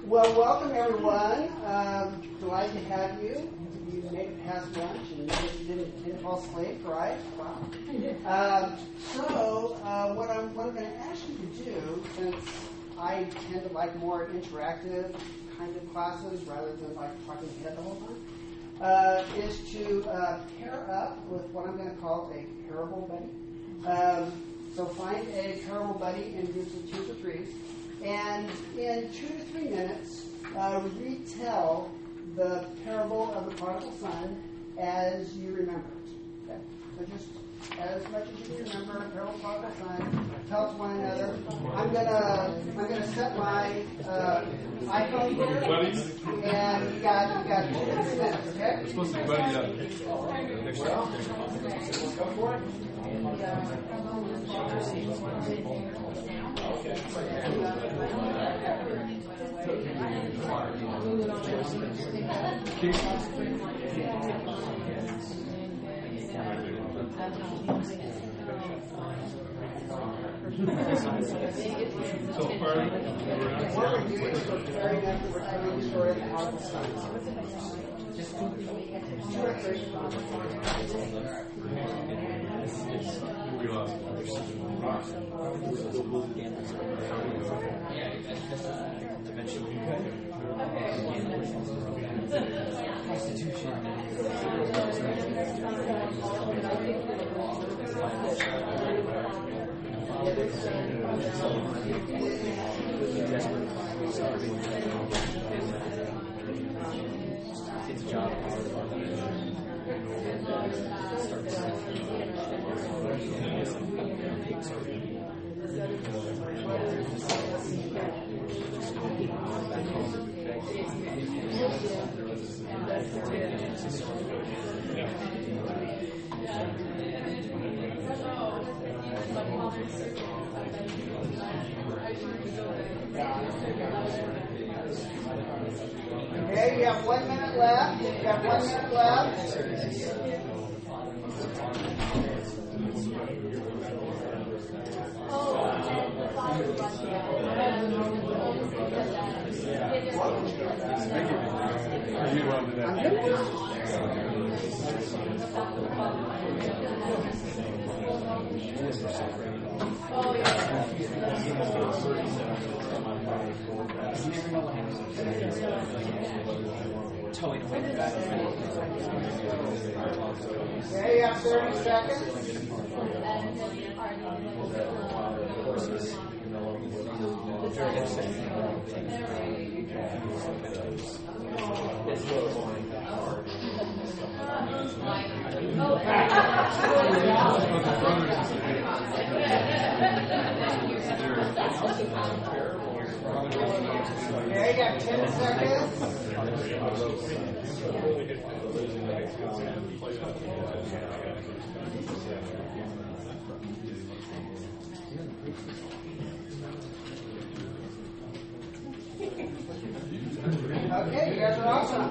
Well, welcome everyone. Glad to have you. You made it past lunch and didn't fall asleep, right? Wow. What I'm going to ask you to do, since I tend to like more interactive kind of classes rather than like talking head the whole time, is to pair up with what I'm going to call a parable buddy. So find a parable buddy in groups of 2 to 3. And in 2 to 3 minutes, retell the parable of the prodigal son as you remember it. Okay? So just as much as you can remember, parable of the prodigal son, tell it to one another. I'm gonna set my iPhone here, and you got 2 to 3 minutes. Okay? We're supposed to be buddied up. Go for it. So far, What we're doing is we're carrying up the telling the story of the prodigal son. Just 2 or 3. we lost. It's a job. Okay, you have 1 minute left. You have 1 minute left. Okay, you have 30 seconds. Okay, you got 10 seconds. Okay, you guys are awesome.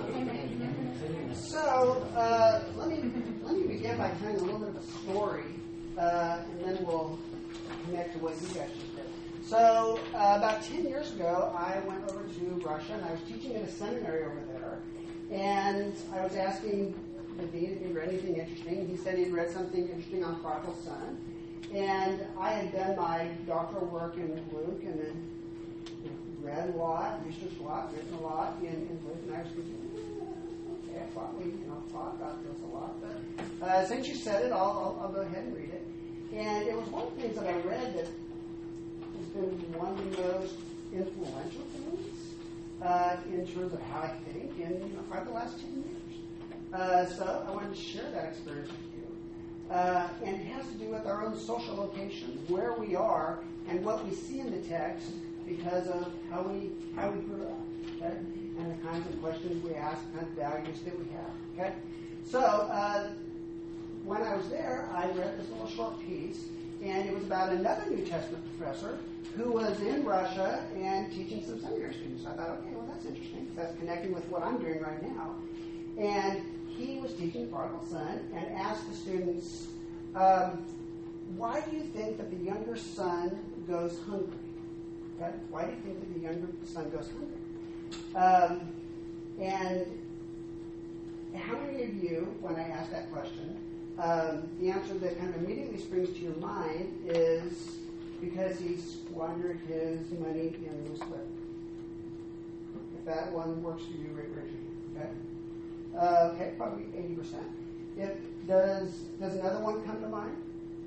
So let me begin by telling a little bit of a story, and then we'll connect to what you guys just did. So about 10 years ago, I went over to Russia, and I was teaching at a seminary over there. And I was asking the dean if he'd read anything interesting. He said he'd read something interesting on Prodigal Son. And I had done my doctoral work in Luke, and then read a lot, researched a lot, written a lot in Luke. And I was thinking, okay, I thought we thought about this a lot. But since you said it, I'll go ahead and read it. And it was one of the things that I read that has been one of the most influential things in terms of how I think in probably the last 10 years. So I wanted to share that experience with you. And it has to do with our own social location, where we are, and what we see in the text because of how we grew up, okay? And the kinds of questions we ask, the kinds of values that we have, okay? So when I was there, I read this little short piece, and it was about another New Testament professor who was in Russia and teaching some seminary students. I thought, okay, well, that's interesting, because that's connecting with what I'm doing right now. And he was teaching the prodigal son and asked the students, why do you think that the younger son goes hungry? Okay? Why do you think that the younger son goes hungry? And how many of you, when I ask that question, the answer that kind of immediately springs to your mind is because he squandered his money in loose living? If that one works for you, Richie, okay? Okay, probably 80%. Does another one come to mind?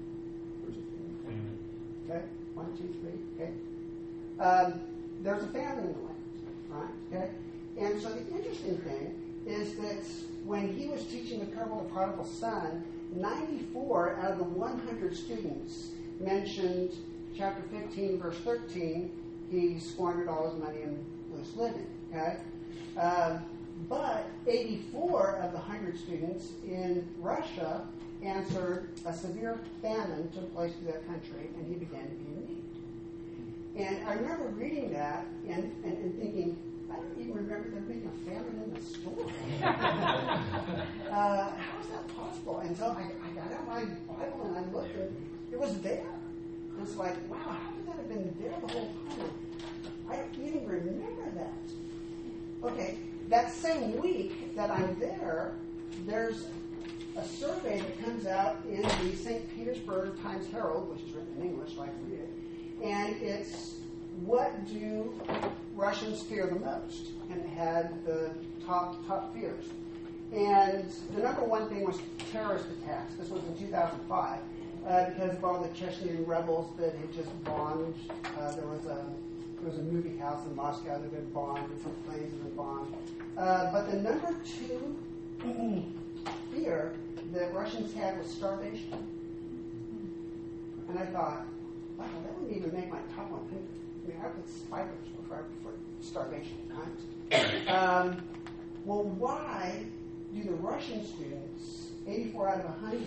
Okay, 1, 2, 3. Okay. There's a famine in the land, right? Okay. And so the interesting thing is that when he was teaching the parable of the prodigal son, 94 out of the 100 students mentioned chapter 15, verse 13. He squandered all his money in loose living. Okay. But 84 of the 100 students in Russia answered a severe famine took place through that country, and he began to be in need. And I remember reading that and thinking, I don't even remember there being a famine in the story. How is that possible? And so I got out my Bible and I looked, and it was there. It was like, wow, how could that have been there the whole time? I don't even remember that. Okay. That same week that I'm there, there's a survey that comes out in the St. Petersburg Times Herald, which is written in English, so I can read it. And it's, what do Russians fear the most? And it had the top fears. And the number one thing was terrorist attacks. This was in 2005, because of all the Chechen rebels that had just bombed. There was a movie house in Moscow that had been bombed, different planes had been bombed. But the number two fear that Russians had was starvation. And I thought, wow, that wouldn't even make my top 100. I mean, I put spiders for starvation, right? Well, why do the Russian students, 84 out of 100,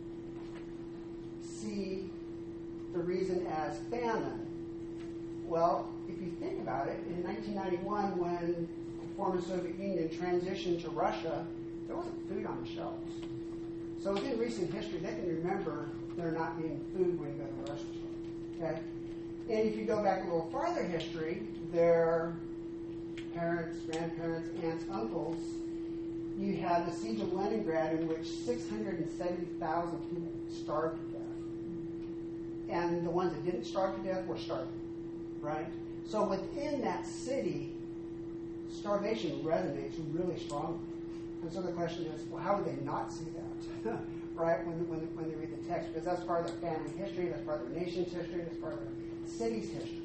see the reason as famine? Well, if you think about it, in 1991, when the former Soviet Union transitioned to Russia, there wasn't food on the shelves. So within recent history, they can remember there not being food when you go to the grocery store. Okay? And if you go back a little farther history, their parents, grandparents, aunts, uncles, you have the siege of Leningrad, in which 670,000 people starved to death. And the ones that didn't starve to death were starving. Right? So within that city, starvation resonates really strongly. And so the question is, well, how would they not see that? Right? When they read the text, because that's part of their family history, that's part of their nation's history, that's part of their city's history.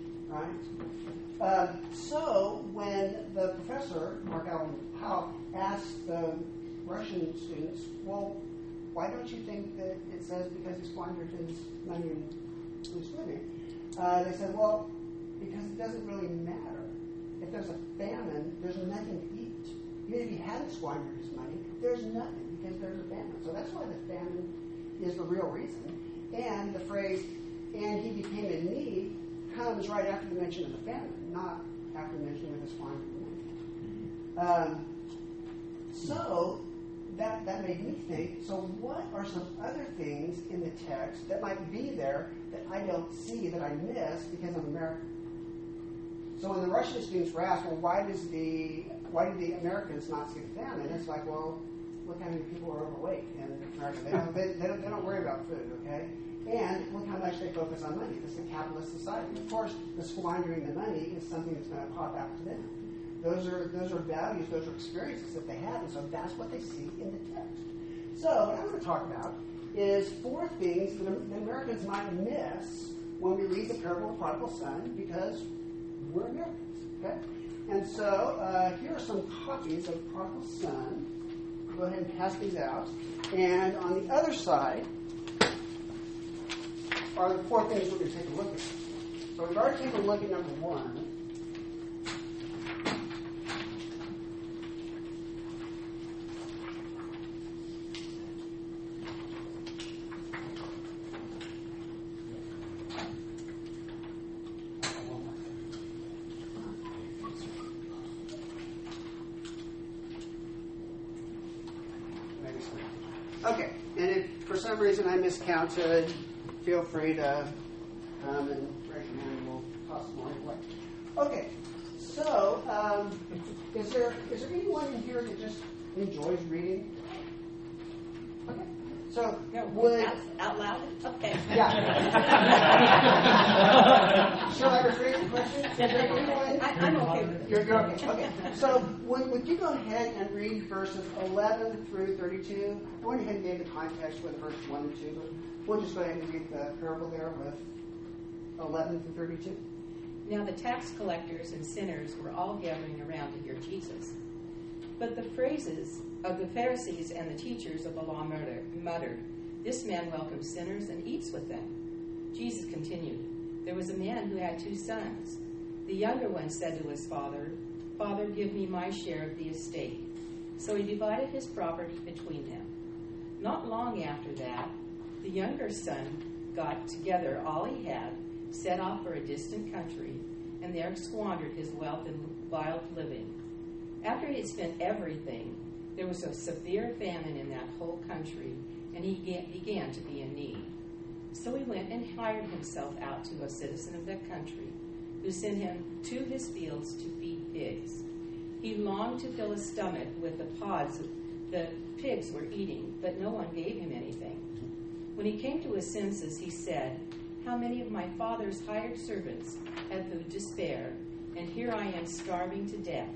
Right? So when the professor, Mark Allen Powell, asked the Russian students, well, why don't you think that it says because he squandered his money in loose living? They said, well, because it doesn't really matter. If there's a famine, there's nothing to eat. Even if he hadn't squandered his money, there's nothing because there's a famine. So that's why the famine is the real reason. And the phrase, and he became in need, comes right after the mention of the famine, not after mentioning of the squandered money. So that made me think, so what are some other things in the text that might be there that I don't see, that I miss because I'm American? So when the Russian students were asked, well, why do the Americans not see the famine? It's like, well, look how many people are overweight in America. They don't worry about food, okay? And look how much they focus on money. This is a capitalist society. Of course, the squandering the money is something that's going to pop out to them. Those are values, those are experiences that they have, and so that's what they see in the text. So what I'm going to talk about is 4 things that the Americans might miss when we read the parable of the prodigal son, because we're Americans, okay? And so here are some copies of Prodigal Son. Go ahead and pass these out. And on the other side are the 4 things we're going to take a look at. So we've already taken a look at number 1. Okay, and if for some reason I miscounted, feel free to come and raise your hand and we'll toss them all your way. Okay, so Is there anyone in here that just enjoys reading? Okay. So would out loud? Okay. yeah. Shall I rephrase the question? Is there anyone? I'm okay with it. You're okay. Okay. So would you go ahead and read verses 11 through 32? I went ahead and gave the context with verses 1 and 2, but we'll just go ahead and read the parable there with 11 through 32. Now the tax collectors and sinners were all gathering around to hear Jesus. But the phrases of the Pharisees and the teachers of the law muttered, "This man welcomes sinners and eats with them." Jesus continued, "There was a man who had 2 sons. The younger one said to his father, 'Father, give me my share of the estate.' So he divided his property between them. Not long after that, the younger son got together all he had, set off for a distant country, and there squandered his wealth in wild living. After he had spent everything, there was a severe famine in that whole country, and he began to be in need. So he went and hired himself out to a citizen of that country, who sent him to his fields to feed pigs. He longed to fill his stomach with the pods the pigs were eating, but no one gave him anything. When he came to his senses, he said, 'How many of my father's hired servants have food to spare, and here I am starving to death.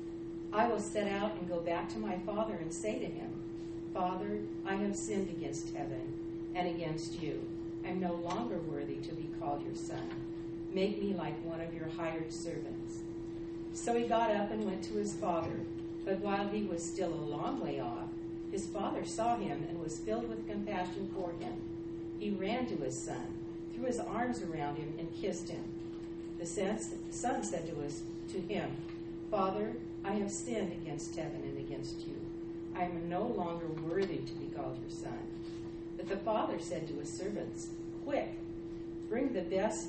I will set out and go back to my father and say to him, Father, I have sinned against heaven and against you. I am no longer worthy to be called your son. Make me like one of your hired servants.' So he got up and went to his father. But while he was still a long way off, his father saw him and was filled with compassion for him. He ran to his son, threw his arms around him, and kissed him. The son said to him, Father, I have sinned against heaven and against you. I am no longer worthy to be called your son. But the father said to his servants, Quick, bring the best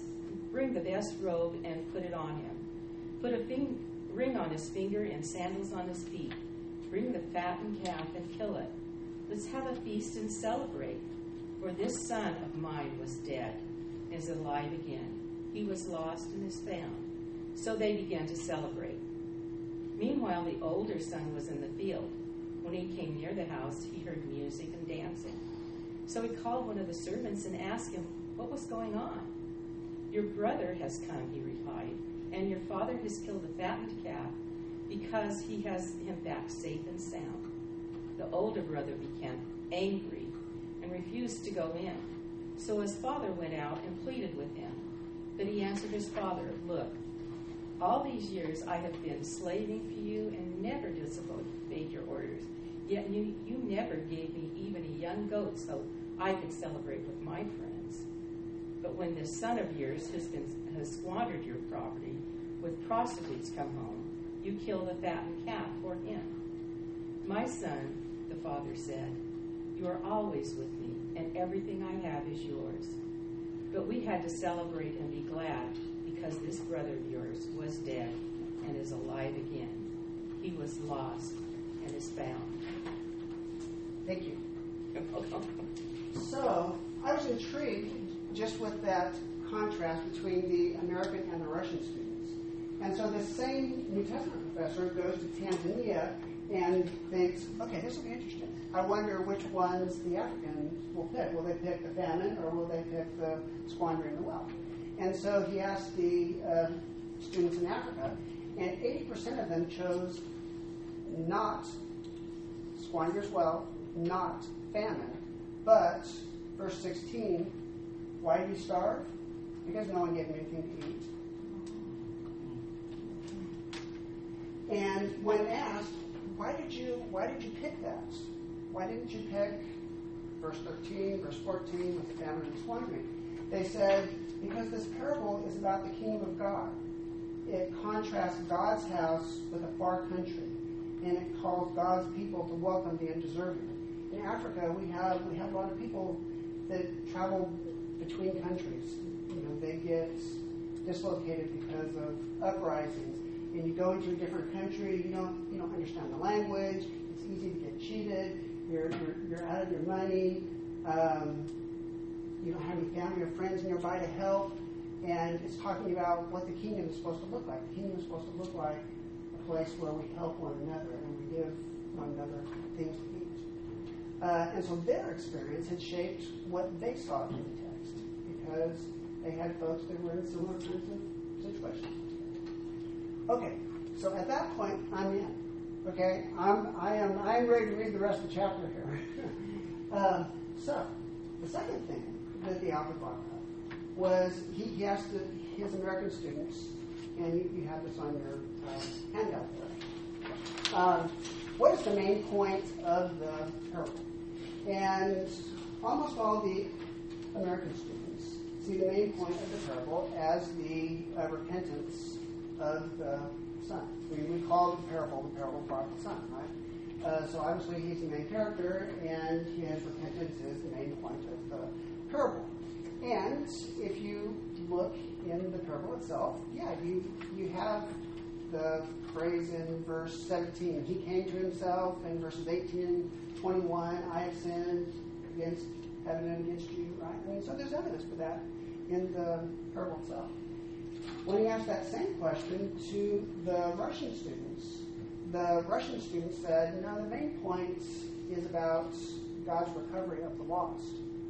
robe and put it on him. Put a ring on his finger and sandals on his feet. Bring the fattened calf and kill it. Let's have a feast and celebrate. For this son of mine was dead and is alive again. He was lost and is found. So they began to celebrate. Meanwhile, the older son was in the field. When he came near the house, he heard music and dancing. So he called one of the servants and asked him what was going on. Your brother has come, he replied, and your father has killed the fattened calf because he has him back safe and sound. The older brother became angry and refused to go in. So his father went out and pleaded with him. But he answered his father, Look, all these years I have been slaving for you and never disobeyed your orders. Yet you never gave me even a young goat so I could celebrate with my friends. But when this son of yours has squandered your property with prostitutes come home, you kill the fattened calf for him. My son, the father said, you are always with me, and everything I have is yours. But we had to celebrate and be glad because this brother of yours was dead and is alive again. He was lost and is found. Thank you. So, I was intrigued just with that contrast between the American and the Russian students. And so this same New Testament professor goes to Tanzania and thinks, okay, this will be interesting. I wonder which ones the Africans will pick. Will they pick the famine or will they pick the squandering the wealth? And so he asked the students in Africa, and 80% of them chose not squander's wealth, not famine. But, verse 16, why did he starve? Because no one gave him anything to eat. And when asked, why did you pick that? Why didn't you pick verse 13, verse 14 with the famine and squandering? They said, because this parable is about the kingdom of God. It contrasts God's house with a far country, and it calls God's people to welcome the undeserving. In Africa, we have a lot of people that travel between countries. They get dislocated because of uprisings. And you go into a different country, you don't understand the language. It's easy to get cheated. You're out of your money. You don't have any family or friends nearby to help. And it's talking about what the kingdom is supposed to look like. The kingdom is supposed to look like a place where we help one another and we give one another things to eat. And so their experience had shaped what they saw in the text because they had folks that were in similar kinds of situations. Okay, so at that point, I'm in. Okay, I am ready to read the rest of the chapter here. So the second thing that the author brought up was he asked his American students, and you have this on your handout there. What is the main point of the parable? And almost all the American students see the main point of the parable as the repentance of the son. We call the parable of the prodigal son, right? So obviously he's the main character, and his repentance is the main point of the parable. And if you look in the parable itself, you have the phrase in verse 17, he came to himself, in verses 18 and 21, I have sinned against heaven and against you, right? I mean, so there's evidence for that in the parable itself. When he asked that same question to the Russian students said, no, the main point is about God's recovery of the lost.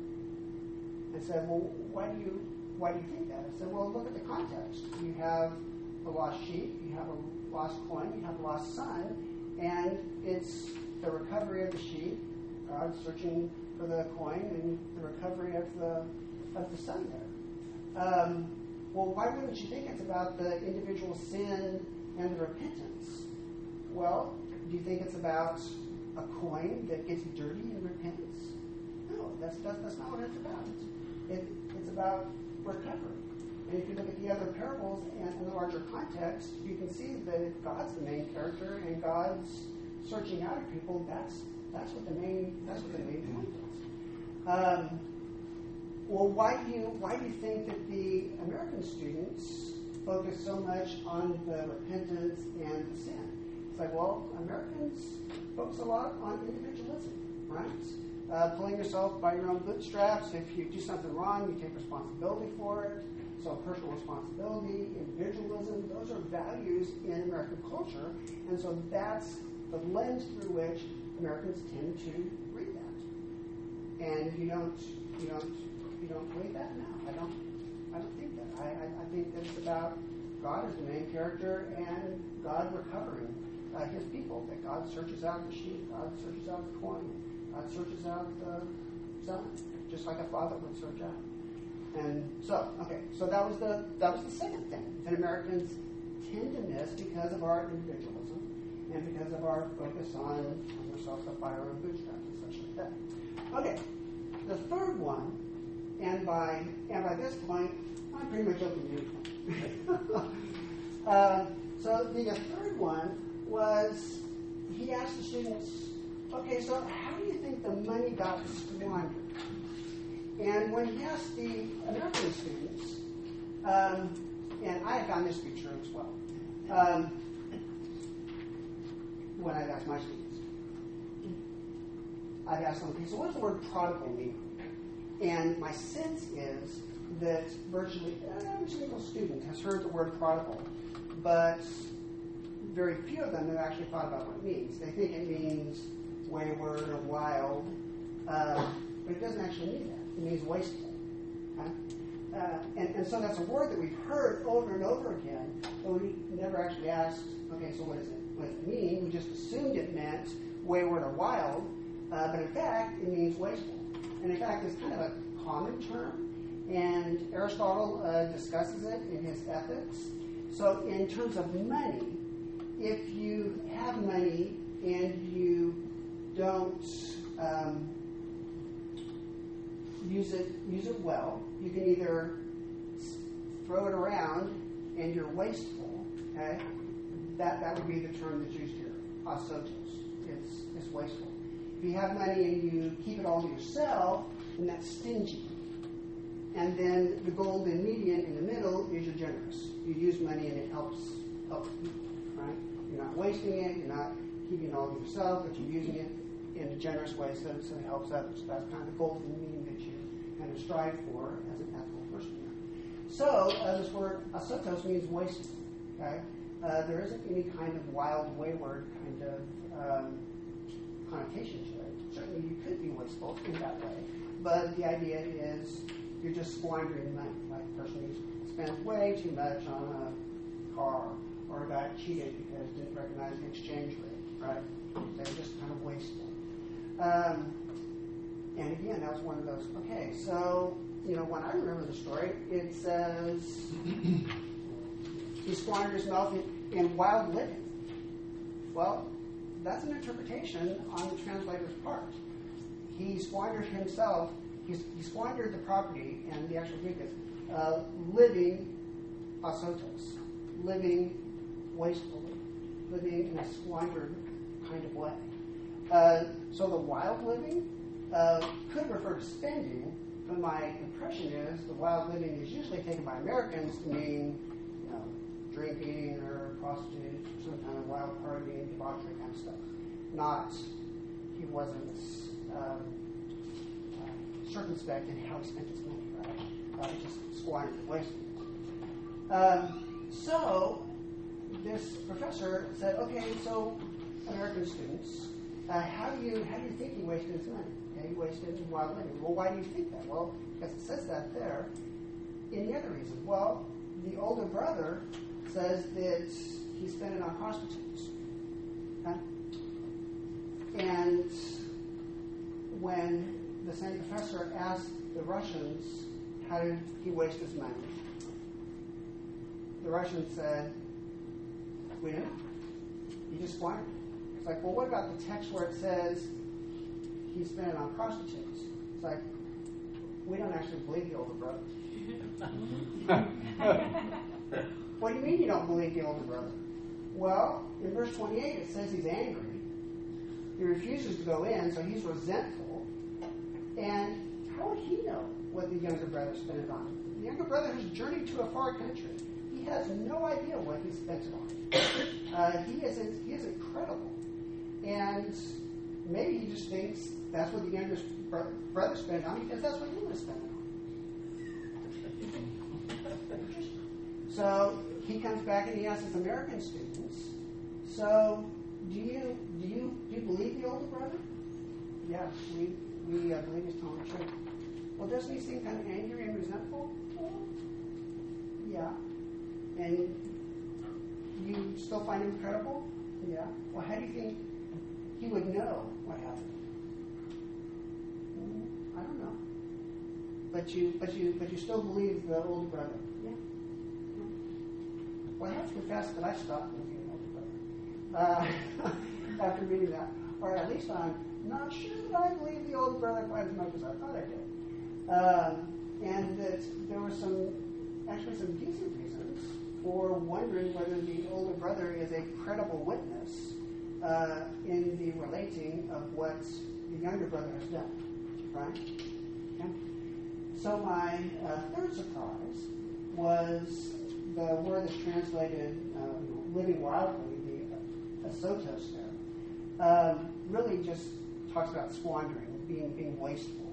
I said, well, why do you think that? I said, well, look at the context. You have a lost sheep, you have a lost coin, you have a lost son, and it's the recovery of the sheep, God searching for the coin, and the recovery of the son there. Well, why wouldn't you think it's about the individual sin and the repentance? Well, do you think it's about a coin that gets dirty in repentance? No, that's not what it's about. It's about recovery. And if you look at the other parables and in the larger context, you can see that if God's the main character and God's searching out of people, that's what the main point is. Well, why do you think that the American students focus so much on the repentance and the sin? It's like, well, Americans focus a lot on individualism, right? Pulling yourself by your own bootstraps. If you do something wrong, you take responsibility for it. So personal responsibility, individualism, those are values in American culture, and so that's the lens through which Americans tend to read that. And you don't believe that? No, I don't think that. I think that it's about God as the main character and God recovering his people. That God searches out the sheep, God searches out the coin, God searches out the son, just like a father would search out. And so that was the second thing that Americans tend to miss because of our individualism and because of our focus on ourselves up by our own bootstraps and such like that. Okay, the third one, and by this point, I'm pretty much open to anything. So the third one was he asked the students, okay, so how do you think the money got squandered? And when he asked the American students, and I have found this to be true as well, when I've asked my students, I've asked them, okay, so what does the word prodigal mean? And my sense is that virtually every single student has heard the word prodigal, but very few of them have actually thought about what it means. They think it means wayward or wild, but it doesn't actually mean that. It means wasteful. And so that's a word that we've heard over and over again, but we never actually asked, okay, so what does it mean? We just assumed it meant wayward or wild, but in fact, it means wasteful. And in fact, it's kind of a common term, and Aristotle discusses it in his Ethics. So in terms of money, if you have money and you don't use it well, you can either throw it around and you're wasteful, okay? That would be the term that's used here, asotos. It's wasteful. If you have money and you keep it all to yourself, then that's stingy. And then the golden median in the middle is you're generous. You use money and it helps people, right? You're not wasting it, you're not keeping it all to yourself, but you're using it in a generous way so it helps others. That's kind of the golden median that you kind of strive for as an ethical person. So this word asotos means wasteful. Okay, there isn't any kind of wild, wayward kind of connotation to it. Certainly you could be wasteful in that way, but the idea is you're just squandering money. Like a person who spends way too much on a car or got cheated because didn't recognize the exchange rate, right? They're just kind of wasteful. And again, that was one of those, okay, so, when I remember the story, it says he squandered his wealth in wild living. Well, that's an interpretation on the translator's part. He squandered himself, he squandered the property, and the actual Greek is living asotos, living wastefully, living in a squandered kind of way. So the wild living could refer to spending, but my impression is the wild living is usually taken by Americans to mean, drinking or prostitutes or some kind of wild partying, debauchery kind of stuff. Not, he wasn't circumspect in how he spent his money, right? He just squandered it, wasted it. So this professor said, okay, so American students, how do you think he wasted his money? He wasted it in wild living. Well, why do you think that? Well, because it says that there. In the other reason, well, the older brother says that he spent it on prostitutes. Okay? And when the same professor asked the Russians, how did he waste his money? The Russians said, we don't know. He just squandered it. It's like, well, what about the text where it says he spent it on prostitutes? It's like, we don't actually believe the older brother. What do you mean you don't believe the older brother? Well, in verse 28 it says he's angry. He refuses to go in, so he's resentful. And how would he know what the younger brother spent it on? The younger brother has journeyed to a far country. He has no idea what he spent it on. He isn't credible. And maybe he just thinks that's what the younger brother spent it on because that's what he would have spent it on. So he comes back and he asks his American students, so do you believe the older brother? Yes, we believe he's telling the truth. Well, doesn't he seem kind of angry and resentful? Well, yeah. And you still find him credible? Yeah. Well, how do you think he would know what happened? I don't know. But you still believe the older brother? Yeah. Well, I have to confess that I stopped believing the older brother after reading that, or at least I'm not sure that I believe the older brother quite as much as I thought I did, and that there were some decent reasons for wondering whether the older brother is a credible witness in the relating of what the younger brother has done, right? Okay. So my third surprise was the word that's translated living wildly, the asotos there, really just talks about squandering, being wasteful.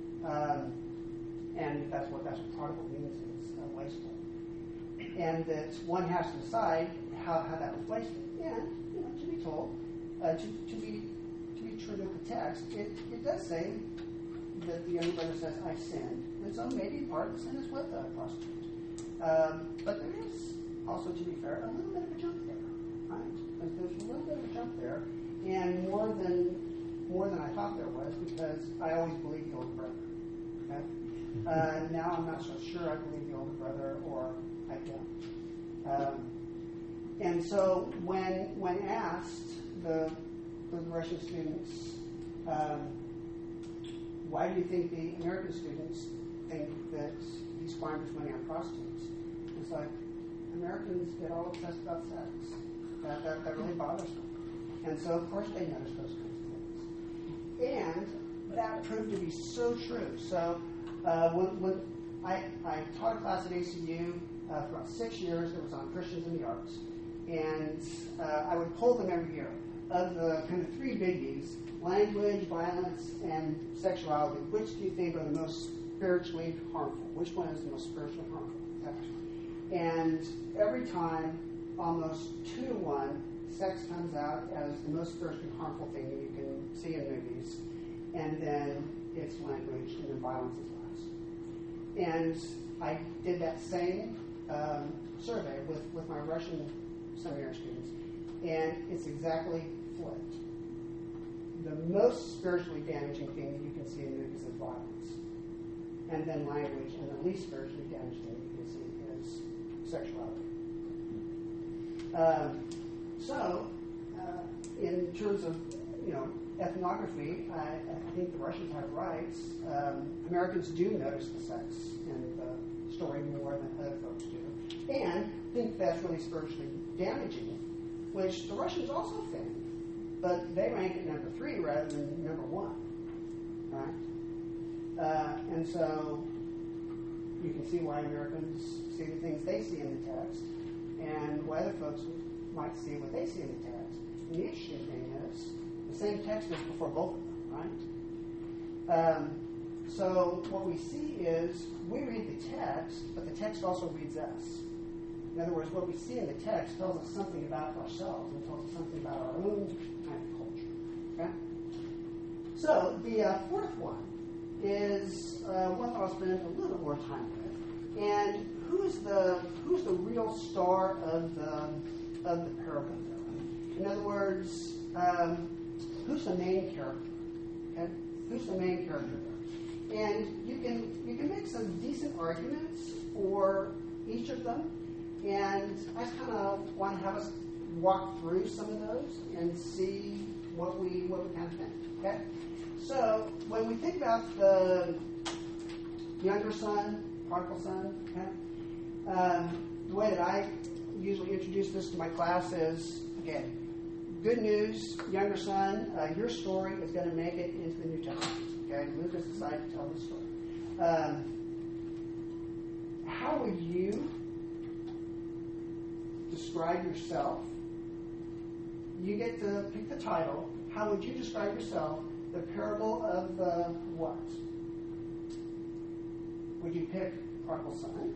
And that's what prodigal means, is wasteful. And that one has to decide how that was wasted. And, to be told, to be true to the text, it does say that the younger brother says, I sinned. And so maybe part of the sin is with a prostitute. But there is also, to be fair, a little bit of a jump there, right? There's a little bit of a jump there, and more than I thought there was, because I always believed the older brother. Okay? Now I'm not so sure I believe the older brother, or I don't. And so when asked the Russian students, why do you think the American students think that he squanders money on prostitutes? It's like, Americans get all obsessed about sex. That really bothers them. And so, of course, they notice those kinds of things. And that proved to be so true. So when I taught a class at ACU for about 6 years. It was on Christians in the Arts. And I would poll them every year. Of the kind of three biggies, language, violence, and sexuality, which do you think are the most spiritually harmful? Which one is the most spiritually harmful? And every time, almost 2-to-1, sex comes out as the most spiritually harmful thing that you can see in movies, and then it's language, and then violence is last. And I did that same survey with my Russian seminary students, and it's exactly flipped. The most spiritually damaging thing that you can see in movies is violence, and then language, and the least spiritually damaging thing you can see is sexuality. In terms of ethnography, I think the Russians have rights. Americans do notice the sex in the story more than other folks do, and think that's really spiritually damaging, which the Russians also think, but they rank it number 3 rather than number 1, right? And so you can see why Americans see the things they see in the text, and why other folks might see what they see in the text. And the interesting thing is, the same text is before both of them, right? So what we see is, we read the text, but the text also reads us. In other words, what we see in the text tells us something about ourselves, and tells us something about our own kind of culture. Okay? So the fourth one is one that I'll spend a little bit more time with. And who's the real star of the parable? In other words, who's the main character? Okay? Who's the main character there? And you can make some decent arguments for each of them. And I just kind of want to have us walk through some of those and see what we kind of think. Okay? So when we think about the younger son, prodigal son, okay, the way that I usually introduce this to my class is, okay, good news, younger son, your story is going to make it into the New Testament. Okay, Luke has decided to tell the story. How would you describe yourself? You get to pick the title. How would you describe yourself? The parable of the what? Would you pick prodigal son?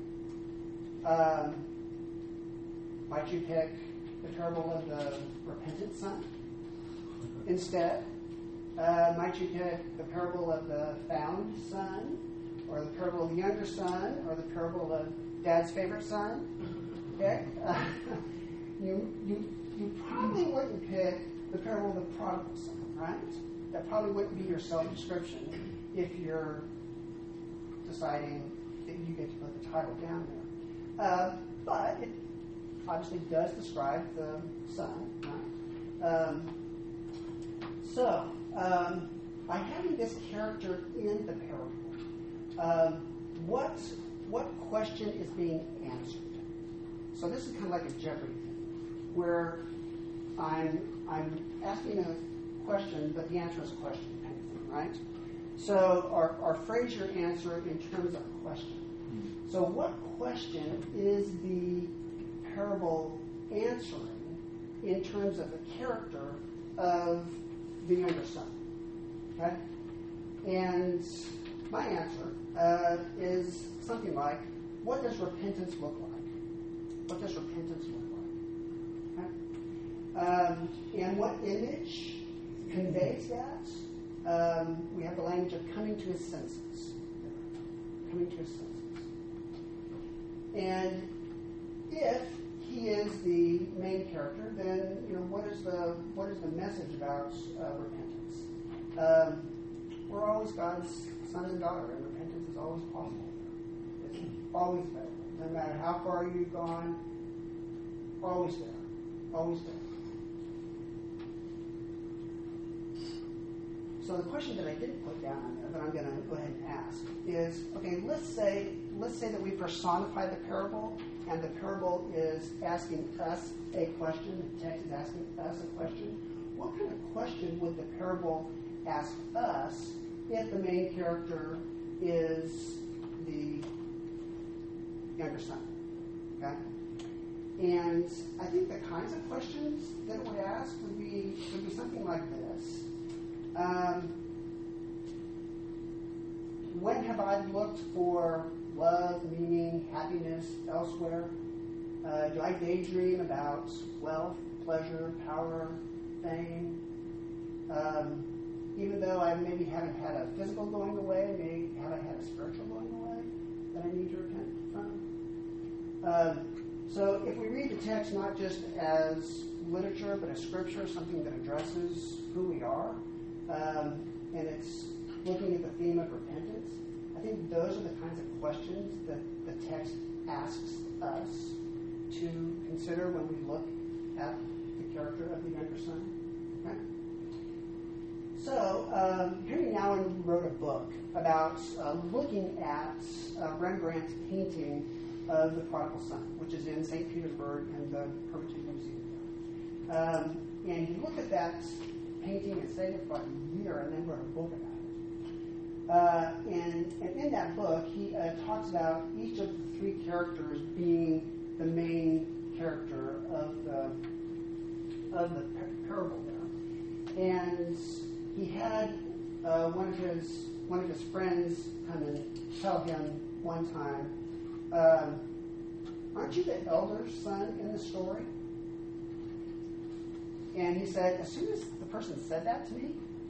Might you pick the parable of the repentant son instead? Might you pick the parable of the found son, or the parable of the younger son, or the parable of dad's favorite son? Okay, you probably wouldn't pick the parable of the prodigal son, right? That probably wouldn't be your self-description if you're deciding that you get to put the title down there. But it obviously does describe the son, right? By having this character in the parable, what question is being answered? So this is kind of like a Jeopardy thing, where I'm asking a question, but the answer is a question, kind of thing, right? So our phrase your answer in terms of a question. So what question is the parable answering in terms of the character of the younger son? Okay? And my answer is something like, what does repentance look like? What does repentance look like? Okay? And what image conveys that? We have the language of coming to his senses. Coming to his senses. And if he is the main character, then what is the message about repentance? We're always God's son and daughter, and repentance is always possible. It's always available. No matter how far you've gone, always there. Always there. So the question that I didn't put down on there, that I'm going to go ahead and ask, is, okay, let's say that we personify the parable, and the parable is asking us a question, the text is asking us a question. What kind of question would the parable ask us if the main character is the younger son? Okay? And I think the kinds of questions that it would ask would be something like this. When have I looked for love, meaning, happiness elsewhere? Do I daydream about wealth, pleasure, power, fame? Even though I maybe haven't had a physical going away, maybe haven't had a spiritual going away that I need to repent from? So if we read the text not just as literature, but as scripture, something that addresses who we are, and it's looking at the theme of repentance, I think those are the kinds of questions that the text asks us to consider when we look at the character of the younger son. Okay? So, Henry Nouwen wrote a book about looking at Rembrandt's painting of the prodigal son, which is in St. Petersburg in the Hermitage Museum. And he looked at that painting and studied it for about a year and then wrote a book about it. And in that book, he talks about each of the three characters being the main character of the parable there. And he had one of his friends come and tell him one time, aren't you the elder son in the story? And he said, as soon as the person said that to me,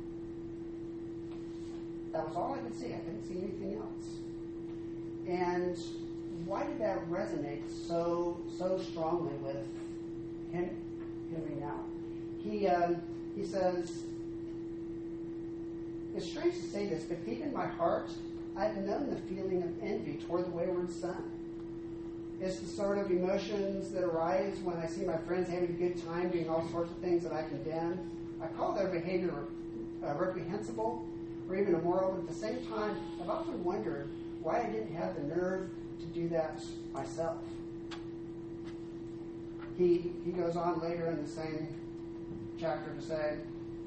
that was all I could see. I couldn't see anything else. And why did that resonate so strongly with Henry Nouwen? He says, it's strange to say this, but deep in my heart, I've known the feeling of envy toward the wayward son. It's the sort of emotions that arise when I see my friends having a good time doing all sorts of things that I condemn. I call their behavior reprehensible or even immoral, but at the same time, I've often wondered why I didn't have the nerve to do that myself. He goes on later in the same chapter to say,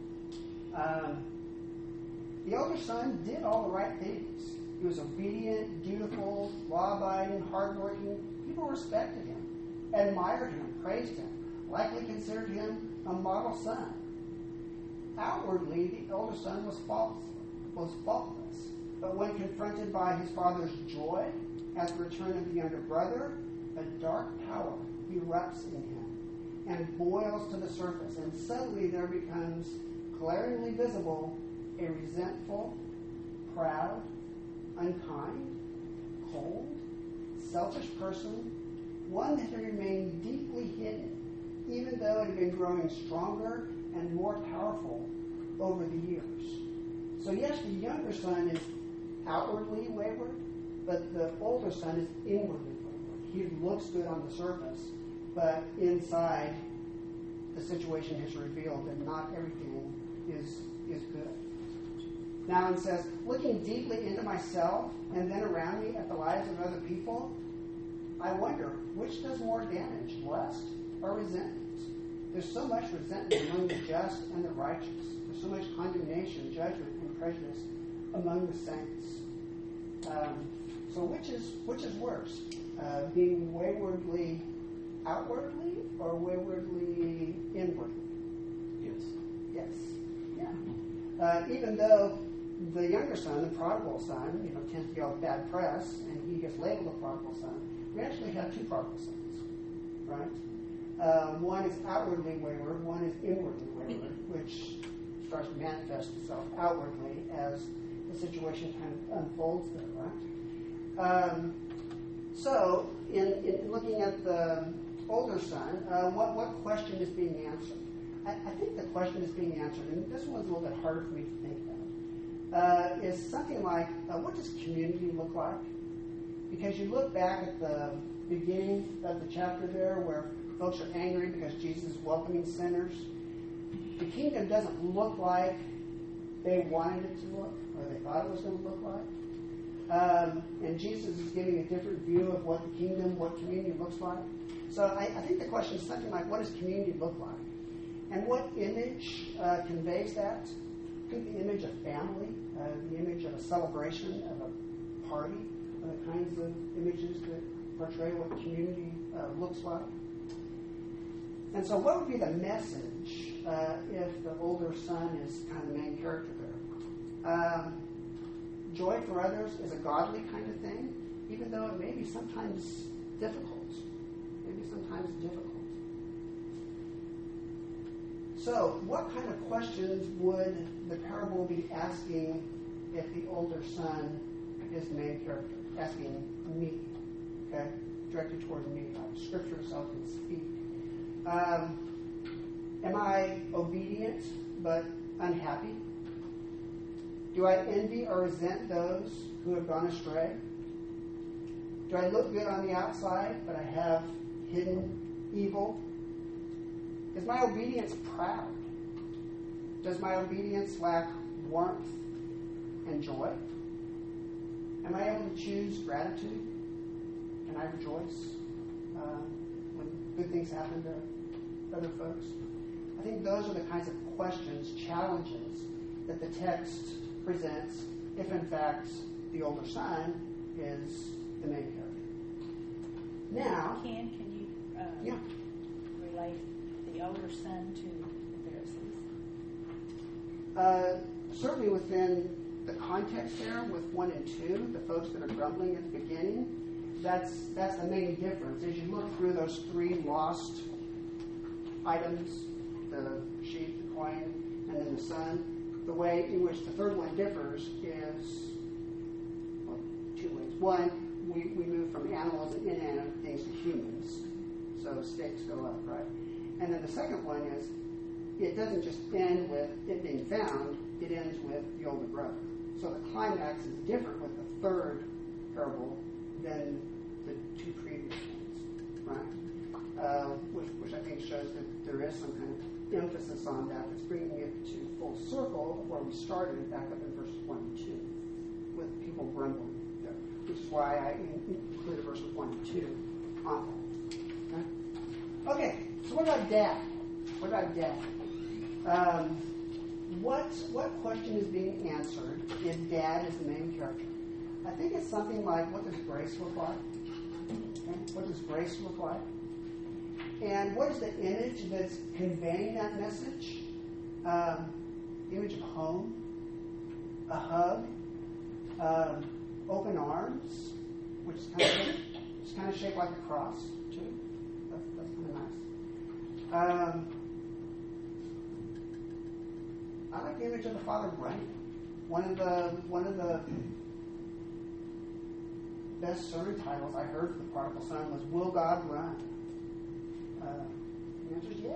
the older son did all the right things. He was obedient, dutiful, law-abiding, hardworking. People respected him, admired him, praised him, likely considered him a model son. Outwardly, the older son was faultless, but when confronted by his father's joy at the return of the younger brother, a dark power erupts in him and boils to the surface, and suddenly there becomes glaringly visible a resentful, proud, unkind, cold, selfish person, one that had remained deeply hidden, even though it had been growing stronger and more powerful over the years. So yes, the younger son is outwardly wayward, but the older son is inwardly wayward. He looks good on the surface, but inside the situation has revealed that not everything is good. Nouwen says, looking deeply into myself and then around me at the lives of other people, I wonder which does more damage, lust or resentment? There's so much resentment among the just and the righteous. There's so much condemnation, judgment, and prejudice among the saints. So which is worse? Being waywardly outwardly or waywardly inwardly? Yes. Yeah. Even though the younger son, the prodigal son, tends to get all the bad press, and he gets labeled a prodigal son, we actually have two prodigal sons, right? One is outwardly wayward, one is inwardly wayward, which starts to manifest itself outwardly as the situation kind of unfolds there, right? So, in looking at the older son, what question is being answered? I think the question is being answered, and this one's a little bit harder for me to think about, is something like, what does community look like? Because you look back at the beginning of the chapter there where folks are angry because Jesus is welcoming sinners. The kingdom doesn't look like they wanted it to look, or they thought it was going to look like. And Jesus is giving a different view of what the kingdom, what community looks like. So I think the question is something like, what does community look like? And what image conveys that? I think the image of family, the image of a celebration, of a party, are the kinds of images that portray what community looks like. And so what would be the message if the older son is kind of the main character there? Joy for others is a godly kind of thing, even though it may be sometimes difficult. It be sometimes difficult. So, what kind of questions would the parable be asking if the older son is the main character? Asking me, okay? Directed towards me, like Scripture itself can speak. Am I obedient but unhappy? Do I envy or resent those who have gone astray? Do I look good on the outside, but I have hidden evil? Is my obedience proud? Does my obedience lack warmth and joy? Am I able to choose gratitude? Can I rejoice when good things happen to other folks? I think those are the kinds of questions, challenges that the text presents if, in fact, the older son is the main character. Now, can you relate the older son to the Pharisees? Certainly within the context there with 1 and 2, the folks that are grumbling at the beginning, that's the main difference. As you look through those 3 lost items, the sheep, the coin, and then the son, the way in which the third one differs is, well, 2 ways. One, we move from animals and inanimate things to humans. So stakes go up, right? And then the second one is, it doesn't just end with it being found, it ends with the older brother. So the climax is different with the third parable than the 2 previous ones, right? Which I think shows that there is some kind of emphasis on that that's bringing it to full circle where we started back up in verses 1 and 2 with people grumbling there, which is why I included verses 1 and 2 on that. Okay, so what about dad? What about dad? What question is being answered if dad is the main character? I think it's something like, what does grace look like? Okay? What does grace look like? And what is the image that's conveying that message? The image of home, a hug, open arms, which is kind of shaped like a cross, too. That's kind of nice. I like the image of the father running. One of the best sermon titles I heard for the prodigal son was "Will God Run?" The answer is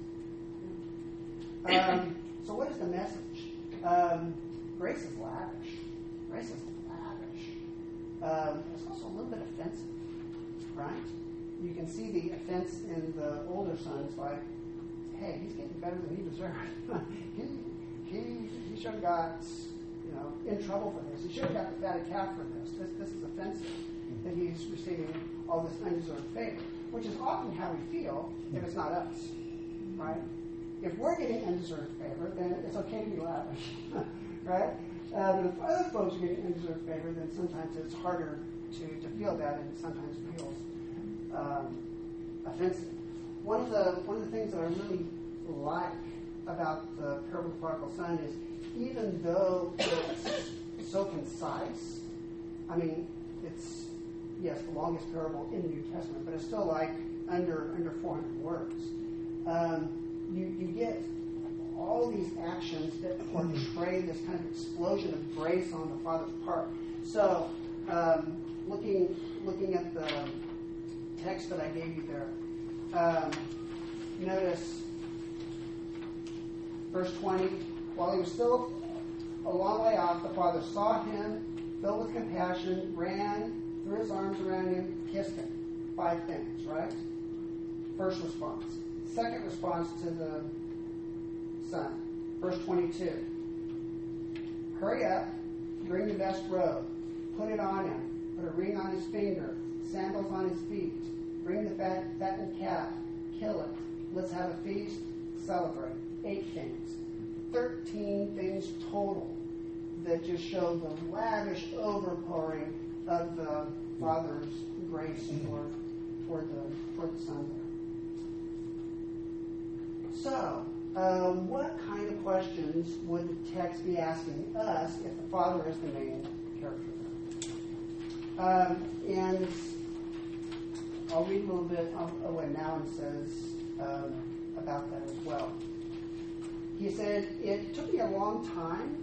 yes. So what is the message? Grace is lavish. Grace is lavish. It's also a little bit offensive, right? You can see the offense in the older sons, like, hey, he's getting better than he deserved. He should have got, in trouble for this. He should have got the fatted calf for this. This is offensive that he's receiving all this undeserved favor, which is often how we feel if it's not us, right? If we're getting undeserved favor, then it's okay to be lavish, right? But if other folks are getting undeserved favor, then sometimes it's harder to feel that, and it sometimes feels offensive. One of the things that I really like about the parable of the prodigal son is, even though it's so concise, I mean, it's, yes, the longest parable in the New Testament, but it's still like under 400 words. You get all these actions that portray this kind of explosion of grace on the Father's part. So, looking at the text that I gave you there, notice verse 20, while he was still a long way off, the father saw him, filled with compassion, ran, threw his arms around him, kissed him. 5 things, right? First response. Second response to the son. Verse 22. Hurry up, bring the best robe, put it on him, put a ring on his finger, sandals on his feet, bring the fattened calf, kill it, let's have a feast, celebrate. 8 things. 13 things total that just show the lavish overpouring of the Father's grace toward the Son there. So, what kind of questions would the text be asking us if the Father is the main character there? And I'll read a little bit of what Nouwen says about that as well. He said, it took me a long time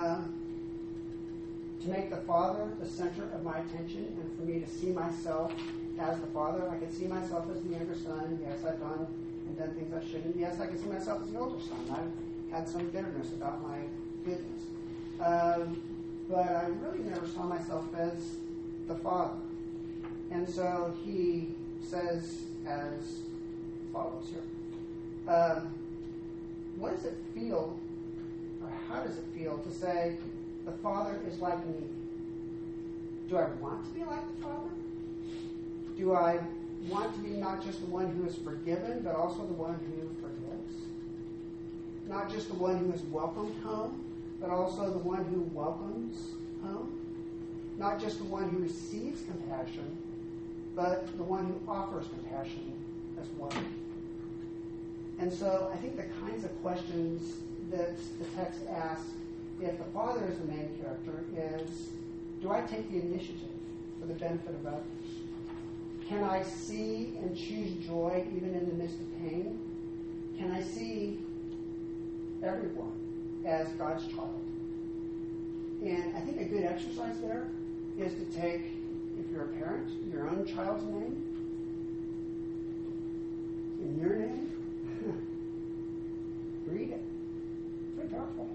to make the Father the center of my attention and for me to see myself as the Father. I could see myself as the younger son. Yes, I've done things I shouldn't. Yes, I can see myself as the older son. I've had some bitterness about my goodness. But I really never saw myself as the Father. And so he says as follows here. What does it feel, or how does it feel to say, the Father is like me? Do I want to be like the Father? Do I want to be not just the one who is forgiven, but also the one who forgives? Not just the one who is welcomed home, but also the one who welcomes home? Not just the one who receives compassion, but the one who offers compassion as well. And so I think the kinds of questions that the text asks, if the Father is the main character, is, do I take the initiative for the benefit of others? Can I see and choose joy even in the midst of pain? Can I see everyone as God's child? And I think a good exercise there is to take, if you're a parent, your own child's name and your name. Read it. It's very powerful.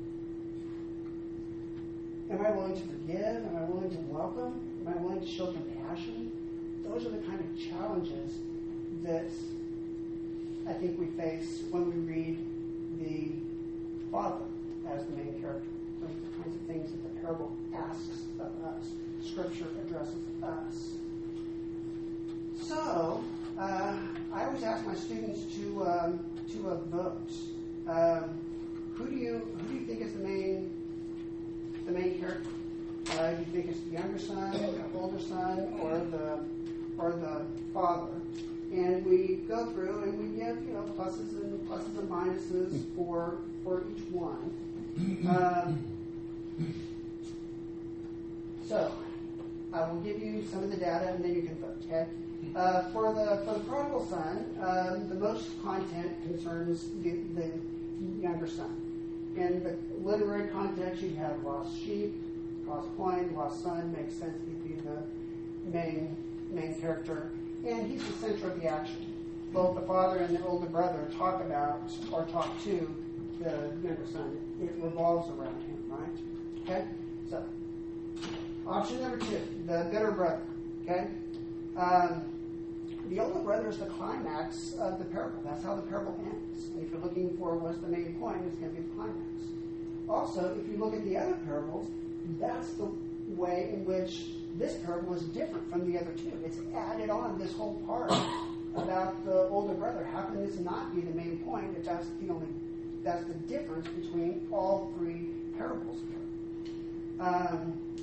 Am I willing to forgive? Am I willing to welcome? Am I willing to show compassion? Those are the kind of challenges that I think we face when we read the Father as the main character. Those are the kinds of things that the parable asks of us. Scripture addresses us. So, I always ask my students to vote. Who do you think is the main character? Do you think it's the younger son, the older son, or the father? And we go through and we give pluses and minuses for each one. So I will give you some of the data and then you can vote. Okay. For the prodigal son, the most content concerns the younger son. In the literary context, you have lost sheep, lost coin, lost son. Makes sense he'd be the main character, and he's the center of the action. Both the father and the older brother talk about or talk to the younger son. It revolves around him, right? Okay. So, option number 2, the bitter brother. Okay. The older brother is the climax of the parable. That's how the parable ends. And if you're looking for what's the main point, it's going to be the climax. Also, if you look at the other parables, that's the way in which this parable is different from the other two. It's added on this whole part about the older brother. How can this not be the main point if that's the difference between all 3 parables here?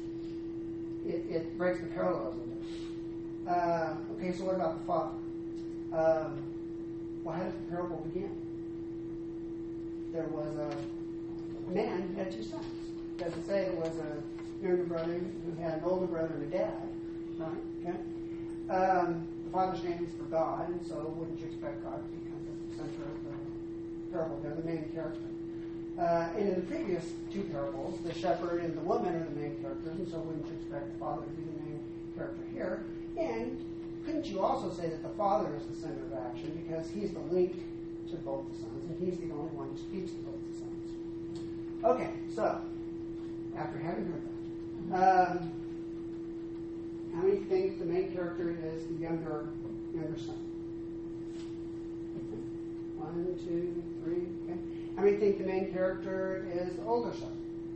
It breaks the parallelism. Okay, so what about the father? Well, how does the parable begin? There was a man who had 2 sons. It doesn't say it was a younger brother who had an older brother and a dad, right? Okay. The father's name is for God, and so wouldn't you expect God to become the center of the parable? They're the main character. And in the previous 2 parables, the shepherd and the woman are the main characters, and so wouldn't you expect the father to be the main character here? And couldn't you also say that the father is the center of action because he's the link to both the sons, and he's the only one who speaks to both the sons? Okay, so after having heard that, how many think the main character is the younger son? 1, 2, 3. Okay. How many think the main character is the older son?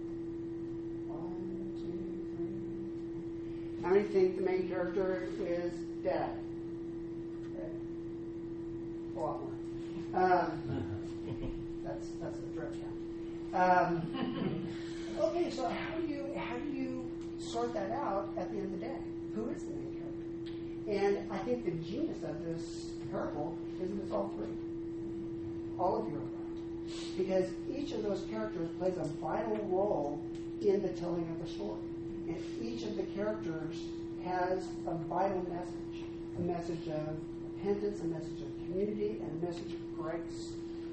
1, 2, 3. How many think the main character is dad? Okay. A lot more. That's a direct count. Okay, so how do you sort that out at the end of the day? Who is the main character? And I think the genius of this parable is that it's all 3. All of you are right. Because each of those characters plays a vital role in the telling of the story. And each of the characters has a vital message. a message of repentance, a message of community, and a message of grace.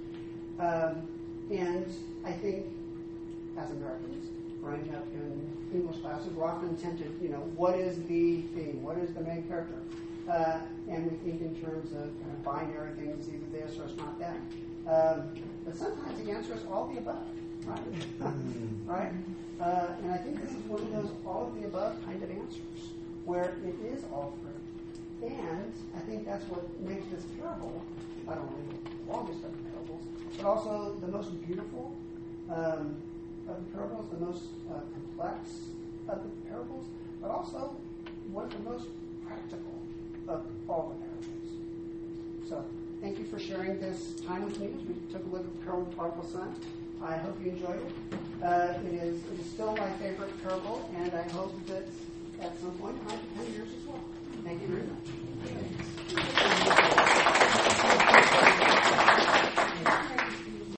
And I think, as Americans, growing up in English classes, we're often tempted, what is the theme? What is the main character? And we think in terms of kind of binary things, either this or it's not that. But sometimes the answer is all the above, right? Right? And I think this is one of those all of the above kind of answers, where it is all three. And I think that's what makes this parable not only the longest of the parables, but also the most beautiful of the parables, the most complex of the parables, but also one of the most practical of all the parables. So, thank you for sharing this time with me as we took a look at the parable of the prodigal son. I hope you enjoyed it. It is still my favorite parable, and I hope that at some point it might become yours as well. Thank you very much.